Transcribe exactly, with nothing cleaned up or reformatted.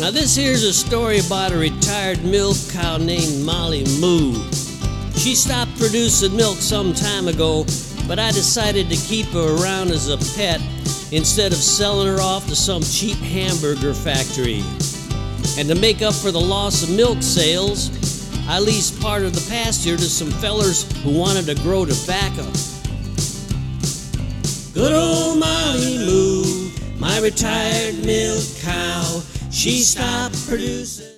Now this here's a story about a retired milk cow named Molly Moo. She stopped producing milk some time ago, but I decided to keep her around as a pet instead of selling her off to some cheap hamburger factory. And to make up for the loss of milk sales, I leased part of the pasture to some fellers who wanted to grow tobacco. Good old Molly Moo, my retired milk cow, she stopped producing.